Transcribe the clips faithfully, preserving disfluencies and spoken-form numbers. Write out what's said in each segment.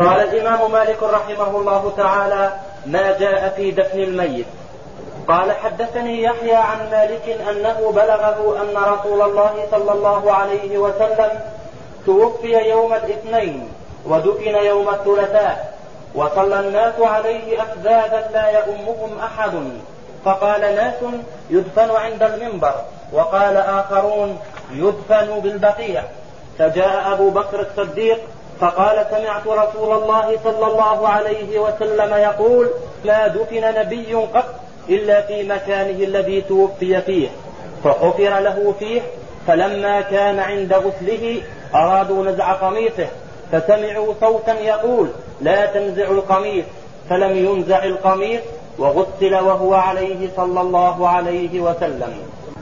قال الإمام مالك رحمه الله تعالى: ما جاء في دفن الميت. قال: حدثني يحيى عن مالك أنه بلغه أن رسول الله صلى الله عليه وسلم توفي يوم الاثنين ودفن يوم الثلاثاء، وصلى الناس عليه أفذاذا لا يؤمهم أحد، فقال ناس: يدفن عند المنبر، وقال آخرون: يدفن بالبقيع. فجاء أبو بكر الصديق فقال: سمعت رسول الله صلى الله عليه وسلم يقول: لا دفن نبي قط إلا في مكانه الذي توفي فيه، فحفر له فيه. فلما كان عند غسله أرادوا نزع قميصه، فسمعوا صوتا يقول: لا تنزع القميص، فلم ينزع القميص، وغسل وهو عليه صلى الله عليه وسلم.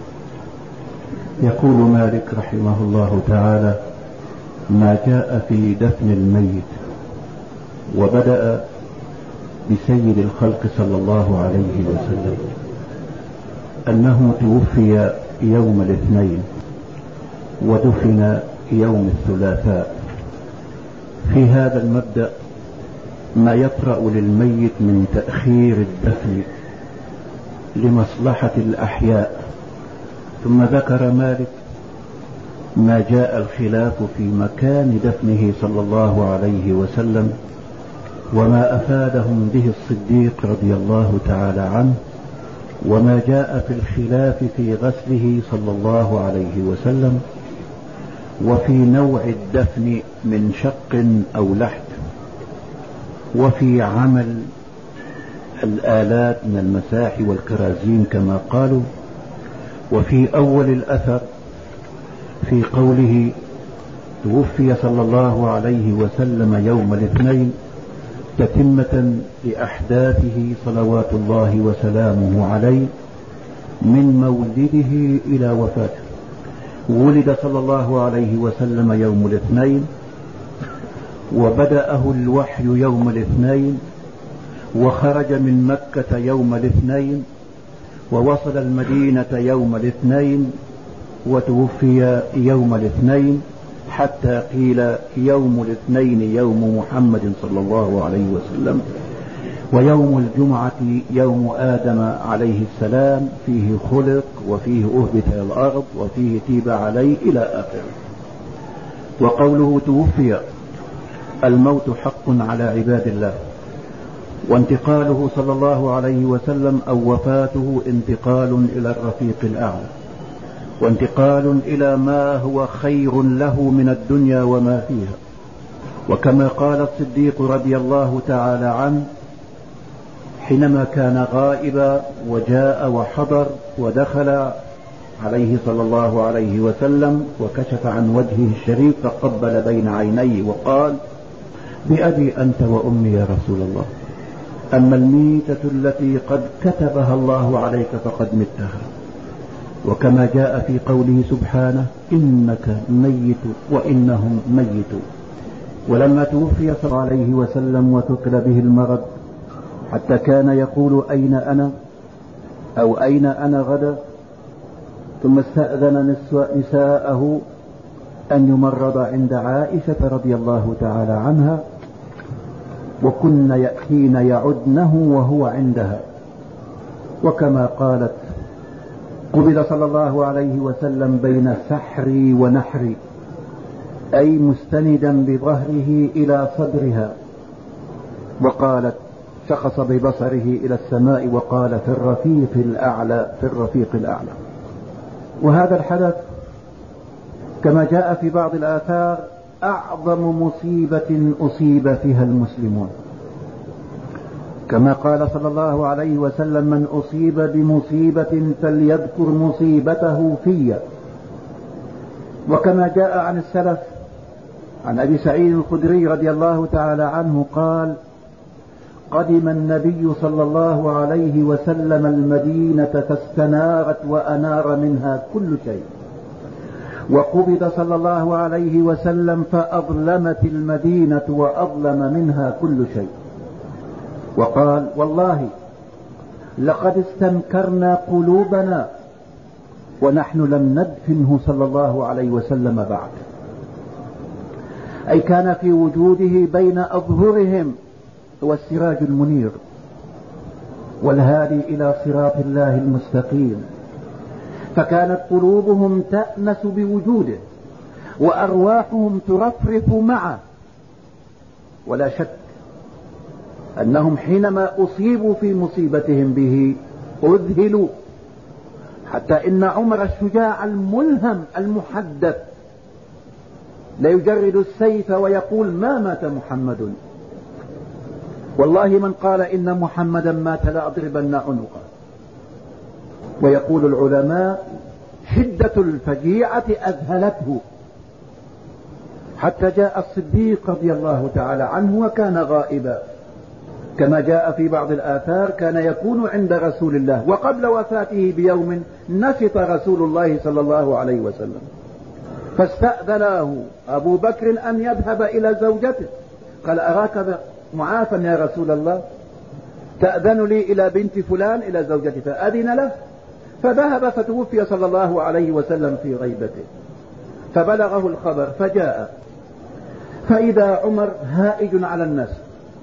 يقول مالك رحمه الله تعالى: ما جاء في دفن الميت. وبدأ بسيد الخلق صلى الله عليه وسلم أنه توفي يوم الاثنين ودفن يوم الثلاثاء. في هذا المبدأ ما يطرأ للميت من تأخير الدفن لمصلحة الأحياء. ثم ذكر مالك ما جاء الخلاف في مكان دفنه صلى الله عليه وسلم، وما أفادهم به الصديق رضي الله تعالى عنه، وما جاء في الخلاف في غسله صلى الله عليه وسلم، وفي نوع الدفن من شق أو لحد، وفي عمل الآلات من المساح والكرازين كما قالوا، وفي أول الأثر في قوله: توفي صلى الله عليه وسلم يوم الاثنين، تتمة لأحداثه صلوات الله وسلامه عليه من مولده إلى وفاته. ولد صلى الله عليه وسلم يوم الاثنين، وبدأه الوحي يوم الاثنين، وخرج من مكة يوم الاثنين، ووصل المدينة يوم الاثنين، وتوفي يوم الاثنين، حتى قيل يوم الاثنين يوم محمد صلى الله عليه وسلم، ويوم الجمعة يوم آدم عليه السلام، فيه خلق وفيه أهبط إلى الأرض وفيه تيب عليه إلى آخره. وقوله توفي، الموت حق على عباد الله، وانتقاله صلى الله عليه وسلم أو وفاته انتقال إلى الرفيق الأعلى، وانتقال إلى ما هو خير له من الدنيا وما فيها. وكما قال الصديق رضي الله تعالى عنه حينما كان غائبا وجاء وحضر ودخل عليه صلى الله عليه وسلم وكشف عن وجهه الشريف فقبل بين عينيه وقال: بأبي أنت وأمي يا رسول الله، أما الميتة التي قد كتبها الله عليك فقد متها. وكما جاء في قوله سبحانه: إنك ميت وإنهم ميتون. ولما توفي صلى الله عليه وسلم وثقل به المرض حتى كان يقول: أين أنا أو أين أنا غدا، ثم استأذن نساءه أن يمرض عند عائشة رضي الله تعالى عنها، وكن يأتين يعدنه وهو عندها. وكما قالت: قبل صلى الله عليه وسلم بين سحري ونحري، أي مستندا بظهره إلى صدرها. وقالت: شخص ببصره إلى السماء وقال: في الرفيق الأعلى، في الرفيق الأعلى. وهذا الحدث كما جاء في بعض الآثار أعظم مصيبة أصيب فيها المسلمون، كما قال صلى الله عليه وسلم: من أصيب بمصيبة فليذكر مصيبته في. وكما جاء عن السلف عن أبي سعيد الخدري رضي الله تعالى عنه قال: قدم النبي صلى الله عليه وسلم المدينة فاستنارت وأنار منها كل شيء، وقبض صلى الله عليه وسلم فأظلمت المدينة وأظلم منها كل شيء. وقال: والله لقد استنكرنا قلوبنا ونحن لم ندفنه صلى الله عليه وسلم بعد. أي كان في وجوده بين أظهرهم هو السراج المنير والهادي إلى صراط الله المستقيم، فكانت قلوبهم تأنس بوجوده وأرواحهم ترفرف معه. ولا شك أنهم حينما أصيبوا في مصيبتهم به أذهلوا، حتى إن عمر الشجاع الملهم المحدث لا يجرد السيف ويقول ما مات محمد، والله من قال إن محمدا مات لأضربن عنقه. ويقول العلماء شدة الفجيعة أذهلته، حتى جاء الصديق رضي الله تعالى عنه وكان غائبا، كما جاء في بعض الآثار كان يكون عند رسول الله، وقبل وفاته بيوم نشط رسول الله صلى الله عليه وسلم، فاستأذنه أبو بكر أن يذهب إلى زوجته، قال أراك معافا يا رسول الله، تأذن لي إلى بنت فلان إلى زوجته، فأذن له، فذهب فتوفي صلى الله عليه وسلم في غيبته. فبلغه الخبر فجاء، فإذا عمر هائج على الناس،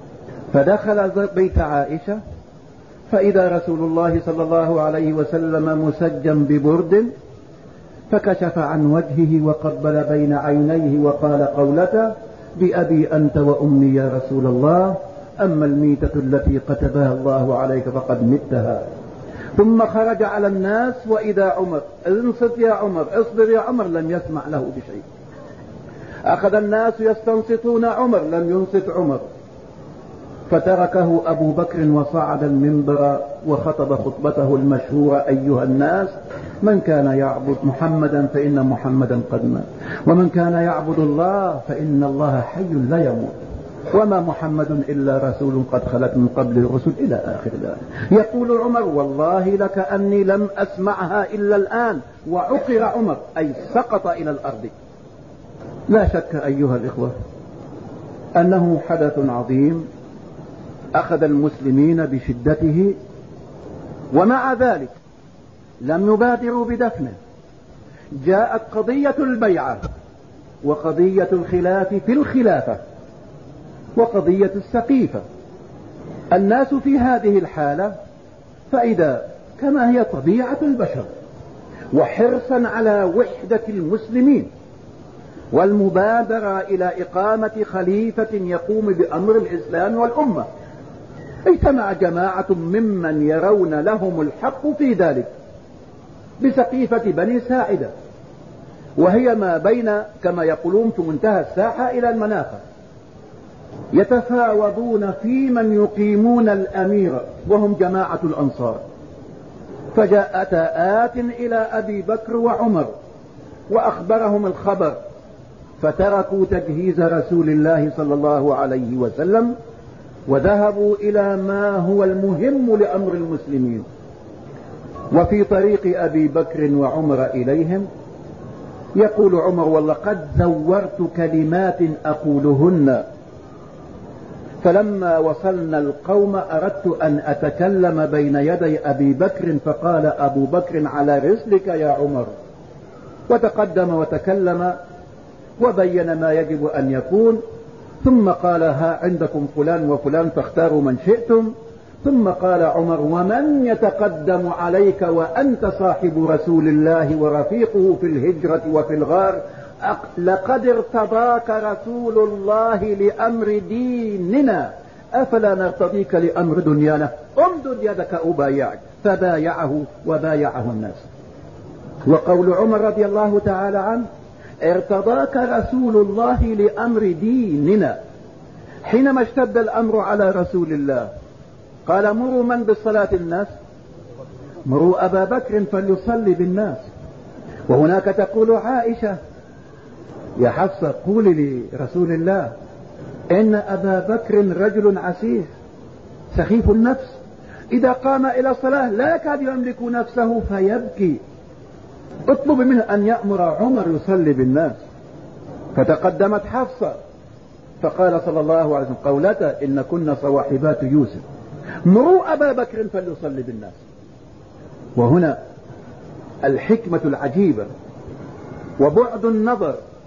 فدخل بيت عائشة فإذا رسول الله صلى الله عليه وسلم مسجم ببرد، فكشف عن وجهه وقبل بين عينيه وقال قولته بأبي أنت وأمي يا رسول الله، أما الميتة التي كتبها الله عليك فقد متها. ثم خرج على الناس وإذا عمر، انصت يا عمر، اصبر يا عمر، لم يسمع له بشيء. أخذ الناس يستنصتون عمر، لم ينصت عمر، فتركه أبو بكر وصعد المنبر وخطب خطبته المشهورة: أيها الناس، من كان يعبد محمدا فإن محمدا قد مات، ومن كان يعبد الله فإن الله حي لا يموت، وما محمد إلا رسول قد خلت من قبل الرسل إلى آخر الآية. يقول عمر: والله لكأني لم أسمعها إلا الآن. وعقر عمر، أي سقط إلى الأرض. لا شك أيها الإخوة أنه حدث عظيم أخذ المسلمين بشدته، ومع ذلك لم يبادروا بدفنه. جاءت قضية البيعة، وقضية الخلاف في الخلافة، وقضية السقيفة. الناس في هذه الحالة، فإذا كما هي طبيعة البشر، وحرصا على وحدة المسلمين والمبادرة إلى إقامة خليفة يقوم بأمر الإسلام والأمة، اجتمع جماعة ممن يرون لهم الحق في ذلك بسقيفة بني ساعدة، وهي ما بين كما يقولون في منتهى الساحة إلى المناخة، يتفاوضون في من يقيمون الأمير، وهم جماعة الأنصار. فجاء آت إلى أبي بكر وعمر وأخبرهم الخبر، فتركوا تجهيز رسول الله صلى الله عليه وسلم وذهبوا إلى ما هو المهم لأمر المسلمين. وفي طريق أبي بكر وعمر إليهم يقول عمر: والله قد زورت كلمات أقولهن، فلما وصلنا القوم أردت أن أتكلم بين يدي أبي بكر، فقال أبو بكر: على رسلك يا عمر، وتقدم وتكلم وبين ما يجب أن يكون، ثم قال: ها عندكم فلان وفلان فاختاروا من شئتم. ثم قال عمر: ومن يتقدم عليك وأنت صاحب رسول الله ورفيقه في الهجرة وفي الغار؟ لقد ارتضاك رسول الله لأمر ديننا، أفلا نرتضيك لأمر دنيانا؟ امدد يدك أبايعك. فبايعه وبايعه الناس. وقول عمر رضي الله تعالى عنه: ارتضاك رسول الله لأمر ديننا. حينما اشتد الأمر على رسول الله قال: مروا من بالصلاة الناس؟ مروا أبا بكر فليصلي بالناس. وهناك تقول عائشة: يا حفصة قولي لرسول الله إن أبا بكر رجل عسيف سخيف النفس، إذا قام إلى الصلاة لا يكاد يملك نفسه فيبكي، اطلب منه أن يأمر عمر يصلي بالناس. فتقدمت حفصة فقال صلى الله عليه وسلم قولته: إن كنا صواحبات يوسف، مروا أبا بكر فليصلي بالناس. وهنا الحكمة العجيبة وبعد النظر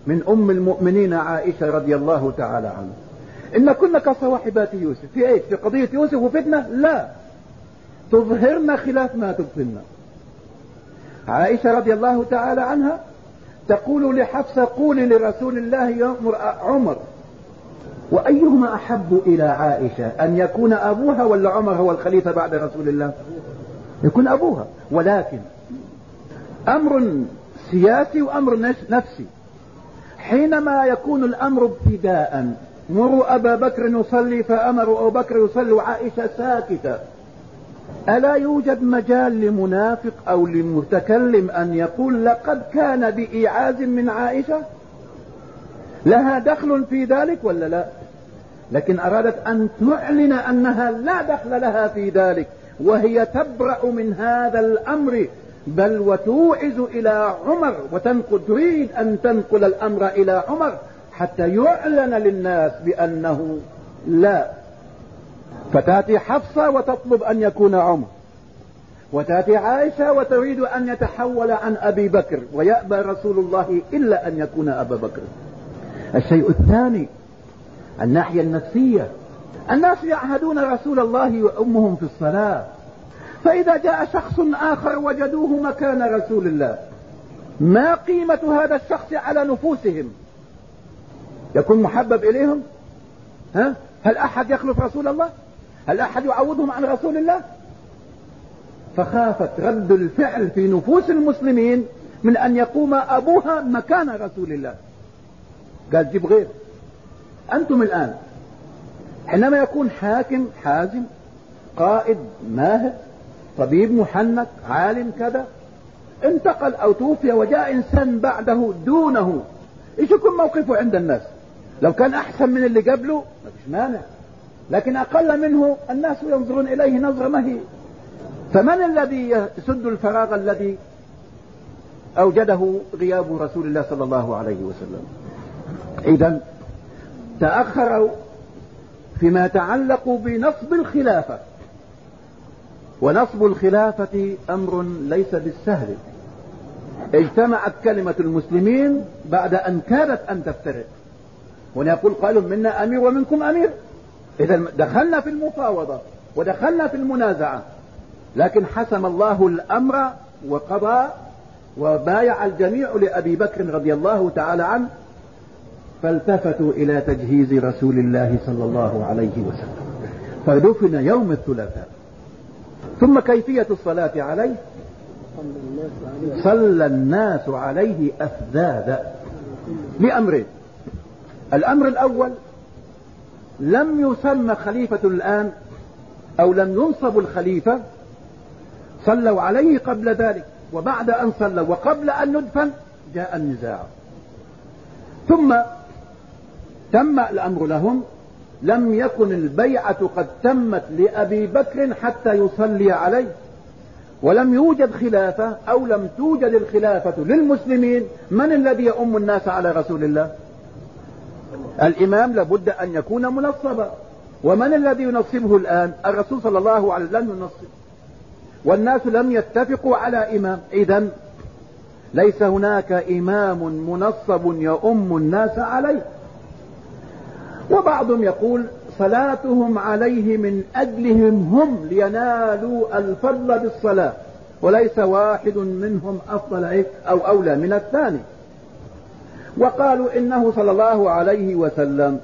من أم المؤمنين عائشة رضي الله تعالى عنها إن كنا كصواحبات يوسف في إيه؟ في قضية يوسف وفتنة؟ لا، تظهرنا خلاف ما تبطلنا. عائشة رضي الله تعالى عنها تقول لحفصة قولي لرسول الله يأمر عمر، وأيهما أحب إلى عائشة أن يكون أبوها ولا عمر هو الخليفة بعد رسول الله؟ يكون أبوها، ولكن أمر سياسي وأمر نفسي. حينما يكون الأمر ابتداء مروا أبا بكر يصلي فأمروا أبو بكر يصلي وعائشة ساكتة، ألا يوجد مجال لمنافق أو لمتكلم أن يقول لقد كان بإيعاز من عائشة؟ لها دخل في ذلك ولا لا؟ لكن أرادت أن تعلن أنها لا دخل لها في ذلك، وهي تبرأ من هذا الأمر، بل وتوعز إلى عمر وتنقل تريد أن تنقل الأمر إلى عمر حتى يعلن للناس بأنه لا. فتأتي حفصة وتطلب أن يكون عمر، وتأتي عائشة وتريد أن يتحول عن أبي بكر، ويأبى رسول الله إلا أن يكون أبا بكر. الشيء الثاني الناحية النفسية، الناس يعهدون رسول الله وأمهم في الصلاة، فإذا جاء شخص آخر وجدوه مكان رسول الله، ما قيمة هذا الشخص على نفوسهم؟ يكون محبب إليهم؟ ها؟ هل أحد يخلف رسول الله؟ هل أحد يعوضهم عن رسول الله؟ فخافت رد الفعل في نفوس المسلمين من أن يقوم أبوها مكان رسول الله. قال جيب غير. أنتم الآن حينما يكون حاكم حازم، قائد ماهر، طبيب محنك، عالم كذا، انتقل أو توفي وجاء إنسان بعده دونه، إيش يكون موقفه عند الناس؟ لو كان أحسن من اللي قبله ما فيش مانع، لكن أقل منه الناس ينظرون إليه نظرة ما هي. فمن الذي يسد الفراغ الذي أوجده غياب رسول الله صلى الله عليه وسلم؟ إذن تأخروا فيما يتعلق بنصب الخلافة، ونصب الخلافة أمر ليس بالسهل. اجتمعت كلمة المسلمين بعد أن كادت أن تفترق، ونقول قالوا منا أمير ومنكم أمير. إذا دخلنا في المفاوضة ودخلنا في المنازعة، لكن حسم الله الأمر وقضى وبايع الجميع لأبي بكر رضي الله تعالى عنه، فالتفتوا إلى تجهيز رسول الله صلى الله عليه وسلم، فدفن يوم الثلاثاء. ثم كيفية الصلاة عليه؟ صلى الناس عليه أفذاذا لأمرين. الأمر الأول، لم يسمى خليفة الآن أو لم ينصب الخليفة، صلوا عليه قبل ذلك، وبعد أن صلوا وقبل أن ندفن جاء النزاع. ثم تم الأمر لهم، لم يكن البيعة قد تمت لأبي بكر حتى يصلي عليه، ولم يوجد خلافة أو لم توجد الخلافة للمسلمين. من الذي يؤم الناس على رسول الله؟ الإمام لابد أن يكون منصبا. ومن الذي ينصبه الآن؟ الرسول صلى الله عليه وسلم ينصب، والناس لم يتفقوا على إمام. إذن ليس هناك إمام منصب يؤم الناس عليه. وبعضهم يقول صلاتهم عليه من أجلهم هم لينالوا الفضل بالصلاة، وليس واحد منهم أفضل أو أولى من الثاني. وقالوا إنه صلى الله عليه وسلم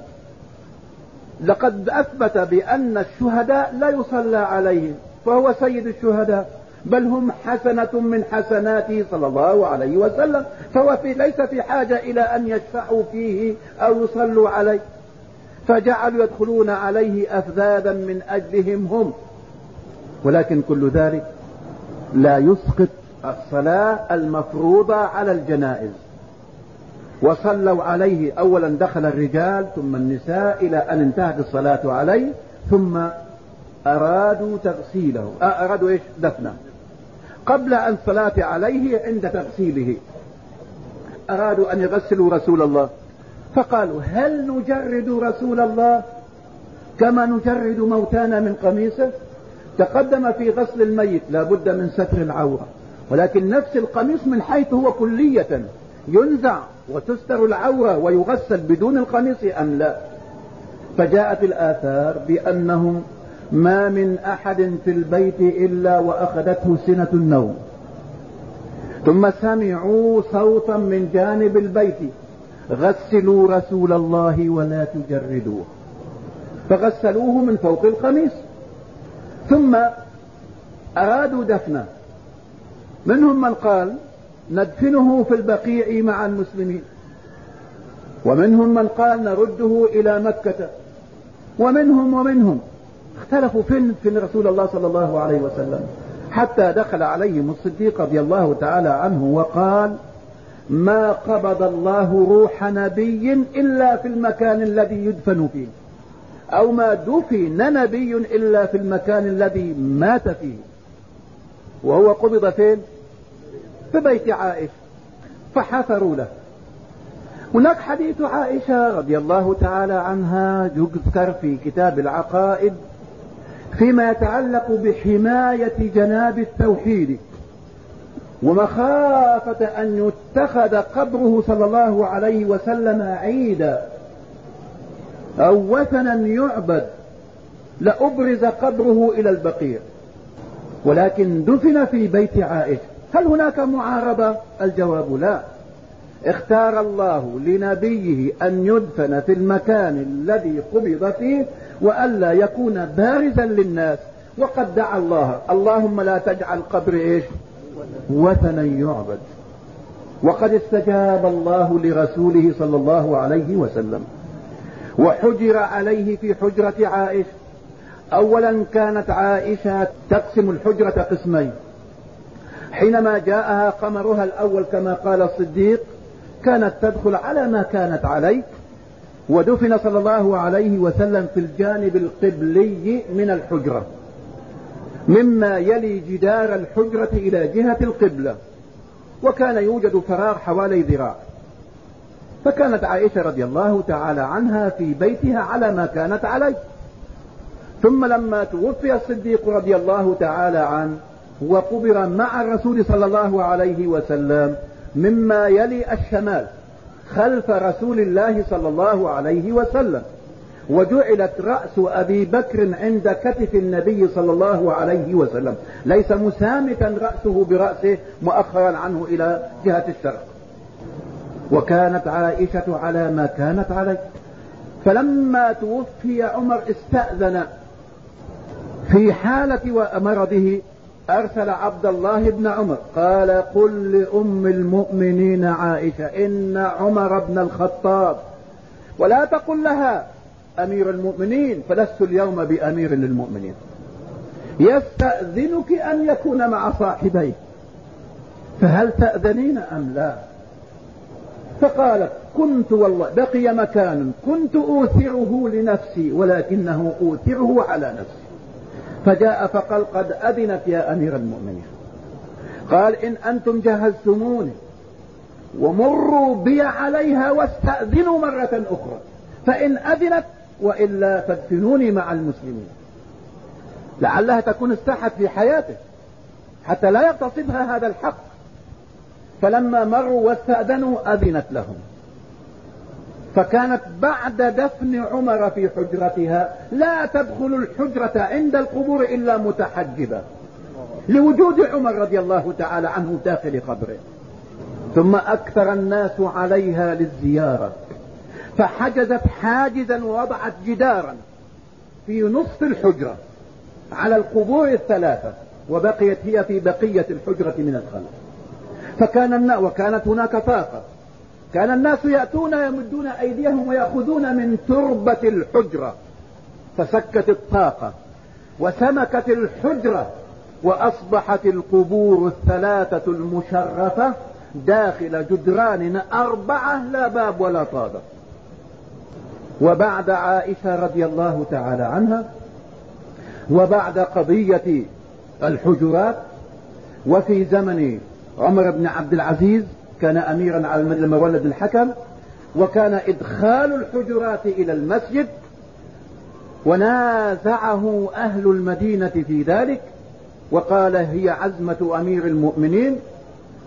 لقد أثبت بأن الشهداء لا يصلى عليهم، فهو سيد الشهداء، بل هم حسنة من حسناته صلى الله عليه وسلم، فهو في ليس في حاجة إلى أن يشفعوا فيه أو يصلوا عليه، فجعلوا يدخلون عليه أفذاذا من أجلهم هم. ولكن كل ذلك لا يسقط الصلاة المفروضة على الجنائز. وصلوا عليه، أولا دخل الرجال ثم النساء إلى أن انتهت الصلاة عليه، ثم أرادوا تغسيله، أرادوا إيش؟ دفنه. قبل أن الصلاة عليه عند تغسيله أرادوا أن يغسلوا رسول الله، فقالوا هل نجرد رسول الله كما نجرد موتانا من قميصه؟ تقدم في غسل الميت لا بد من ستر العورة، ولكن نفس القميص من حيث هو كلية ينزع وتستر العورة ويغسل بدون القميص أم لا؟ فجاءت الآثار بأنهم ما من أحد في البيت إلا وأخذته سنة النوم، ثم سمعوا صوتا من جانب البيت: غسلوا رسول الله ولا تجردوه. فغسلوه من فوق القميص، ثم أرادوا دفنه. منهم من قال ندفنه في البقيع مع المسلمين، ومنهم من قال نرده إلى مكة، ومنهم ومنهم اختلفوا فين في رسول الله صلى الله عليه وسلم، حتى دخل عليهم الصديق رضي الله تعالى عنه وقال: ما قبض الله روح نبي إلا في المكان الذي يدفن فيه، أو ما دفن نبي إلا في المكان الذي مات فيه. وهو قبض فين؟ في بيت عائشة. فحفروا له. هناك حديث عائشة رضي الله تعالى عنها يذكر في كتاب العقائد فيما يتعلق بحماية جناب التوحيد، ومخافة أن يتخذ قبره صلى الله عليه وسلم عيدا أو وثنا يعبد، لأبرز قبره إلى البقيع، ولكن دفن في بيت عائشة. هل هناك معارضة؟ الجواب لا. اختار الله لنبيه أن يدفن في المكان الذي قبض فيه، وألا يكون بارزا للناس. وقد دعا الله: اللهم لا تجعل قبر إيش؟ وثنا يعبد. وقد استجاب الله لرسوله صلى الله عليه وسلم. وحجر عليه في حجرة عائشة. أولا كانت عائشة تقسم الحجرة قسمين. حينما جاءها قمرها الأول كما قال الصديق كانت تدخل على ما كانت عليه، ودفن صلى الله عليه وسلم في الجانب القبلي من الحجرة، مما يلي جدار الحجرة إلى جهة القبلة، وكان يوجد فراغ حوالي ذراع. فكانت عائشة رضي الله تعالى عنها في بيتها على ما كانت عليه. ثم لما توفي الصديق رضي الله تعالى عنه وقبر مع الرسول صلى الله عليه وسلم مما يلي الشمال خلف رسول الله صلى الله عليه وسلم، وجعلت رأس أبي بكر عند كتف النبي صلى الله عليه وسلم، ليس مسامتا رأسه برأسه مؤخرا عنه إلى جهة الشرق. وكانت عائشة على ما كانت عليه. فلما توفي عمر استأذن في حالة مرضه، أرسل عبد الله بن عمر قال: قل لأم المؤمنين عائشة إن عمر بن الخطاب، ولا تقل لها أمير المؤمنين، فلست اليوم بأمير للمؤمنين، يستأذنك أن يكون مع صاحبيه، فهل تأذنين أم لا؟ فقالت: كنت والله بقي مكان كنت أوثره لنفسي ولكنه أوثره على نفسي. فجاء فقال: قد أذنت يا أمير المؤمنين. قال: إن أنتم جهزتموني ومروا بي عليها واستأذنوا مرة أخرى، فإن أذنت وإلا فادفنوني مع المسلمين. لعلها تكون استحت في حياته حتى لا يغتصبها هذا الحق. فلما مروا واستأذنوا أذنت لهم. فكانت بعد دفن عمر في حجرتها لا تدخل الحجرة عند القبور إلا متحجبة، لوجود عمر رضي الله تعالى عنه داخل قبره. ثم أكثر الناس عليها للزيارة، فحجزت حاجزا ووضعت جدارا في نصف الحجرة على القبور الثلاثة، وبقيت هي في بقية الحجرة من الخلف. فكان الناس، وكانت هناك طاقة، كان الناس يأتون يمدون أيديهم ويأخذون من تربة الحجرة، فسكت الطاقة وسمكت الحجرة، وأصبحت القبور الثلاثة المشرفة داخل جدران أربعة لا باب ولا طابة. وبعد عائشة رضي الله تعالى عنها، وبعد قضية الحجرات، وفي زمن عمر بن عبد العزيز كان أميرا على المدينة مروان بن الحكم، وكان إدخال الحجرات إلى المسجد، ونازعه أهل المدينة في ذلك، وقال: هي عزمة أمير المؤمنين،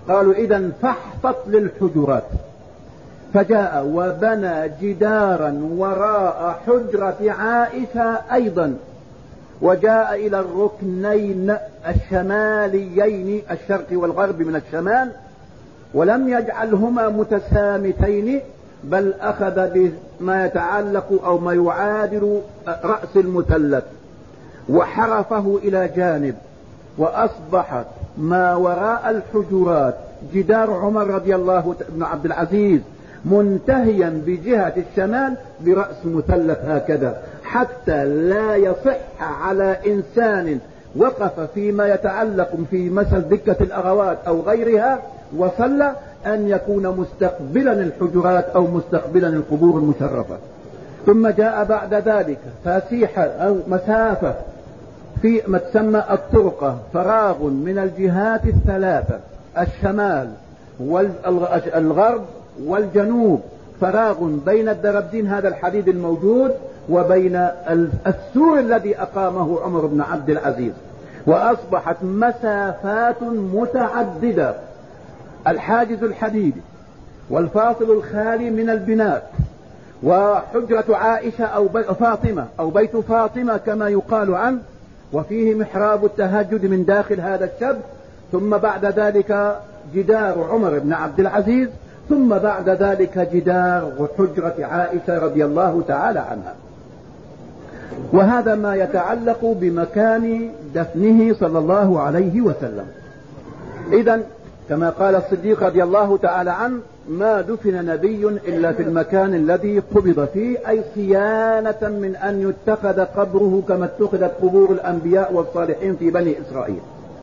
قالوا إذن فاحتط للحجرات. فجاء وبنى جدارا وراء حجرة عائشة أيضا، وجاء إلى الركنين الشماليين الشرق والغرب من الشمال، ولم يجعلهما متسامتين، بل أخذ بما يتعلق أو ما يعادل رأس المثلث وحرفه إلى جانب، وأصبحت ما وراء الحجرات جدار عمر رضي الله بن عبد العزيز منتهيا بجهة الشمال برأس مثلث هكذا، حتى لا يصح على إنسان وقف فيما يتعلق في مثل دكة الأغوات أو غيرها وصلى أن يكون مستقبلا الحجرات أو مستقبلا القبور المشرفة. ثم جاء بعد ذلك فسيحة أو مسافة في ما تسمى الطرقة، فراغ من الجهات الثلاثة، الشمال والغرب والجنوب، فراغ بين الدربدين هذا الحديد الموجود وبين السور الذي أقامه عمر بن عبد العزيز، وأصبحت مسافات متعددة، الحاجز الحديدي والفاصل الخالي من البناء، وحجرة عائشة أو فاطمة أو بيت فاطمة كما يقال عنه، وفيه محراب التهجد من داخل هذا الشب، ثم بعد ذلك جدار عمر بن عبد العزيز، ثم بعد ذلك جدار وحجرة عائشة رضي الله تعالى عنها. وهذا ما يتعلق بمكان دفنه صلى الله عليه وسلم. إذن كما قال الصديق رضي الله تعالى عنه: ما دفن نبي إلا في المكان الذي قبض فيه، أي صيانة من أن يتخذ قبره كما اتخذت قبور الأنبياء والصالحين في بني إسرائيل.